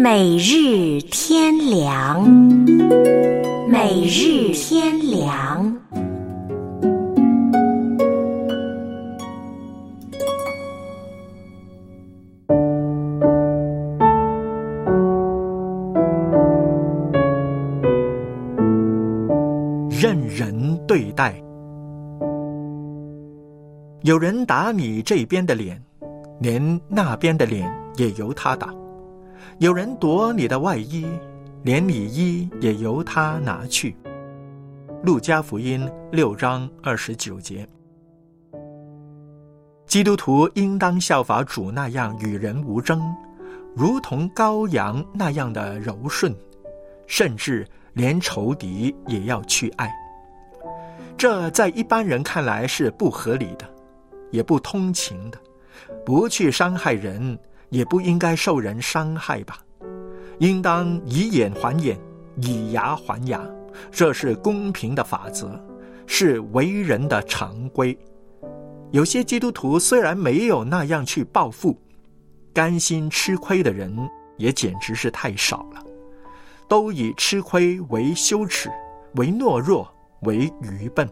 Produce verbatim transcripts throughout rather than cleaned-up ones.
每日天良，每日天良。 任人对待。有人打你这边的脸，连那边的脸也由他打；有人夺你的外衣，连里衣也由他拿去。路加福音六章二十九节。基督徒应当效法主那样与人无争，如同羔羊那样的柔顺，甚至连仇敌也要去爱。这在一般人看来是不合理的，也不通情的。不去伤害人，也不应该受人伤害吧。应当以眼还眼，以牙还牙，这是公平的法则，是为人的常规。有些基督徒虽然没有那样去报复，甘心吃亏的人也简直是太少了，都以吃亏为羞耻，为懦弱，为愚笨。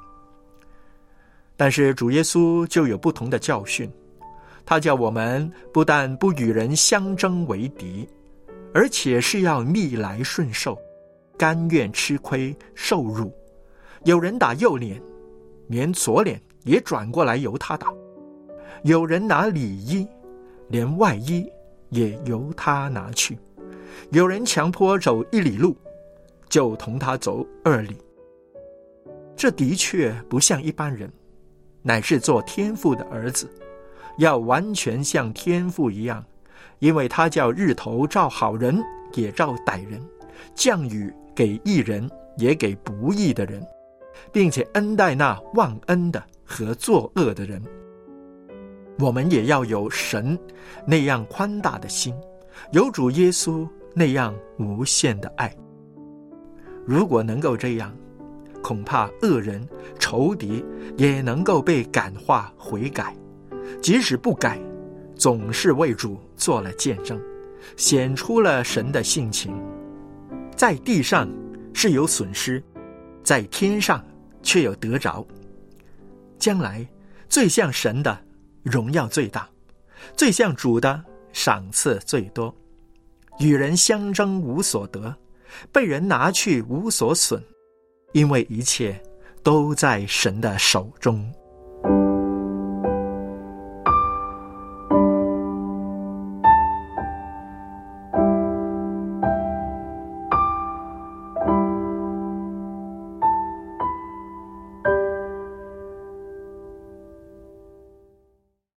但是主耶稣就有不同的教训，他叫我们不但不与人相争为敌，而且是要逆来顺受，甘愿吃亏受辱。有人打右脸，连左脸也转过来由他打；有人拿里衣，连外衣也由他拿去；有人强迫走一里路，就同他走二里。这的确不像一般人，乃是做天父的儿子，要完全像天父一样，因为他叫日头照好人也照歹人，降雨给义人也给不义的人，并且恩待那忘恩的和作恶的人。我们也要有神那样宽大的心，有主耶稣那样无限的爱。如果能够这样，恐怕恶人仇敌也能够被感化悔改，即使不改，总是为主做了见证，显出了神的性情。在地上是有损失，在天上却有得着。将来最像神的荣耀最大，最像主的赏赐最多。与人相争无所得，被人拿去无所损，因为一切都在神的手中。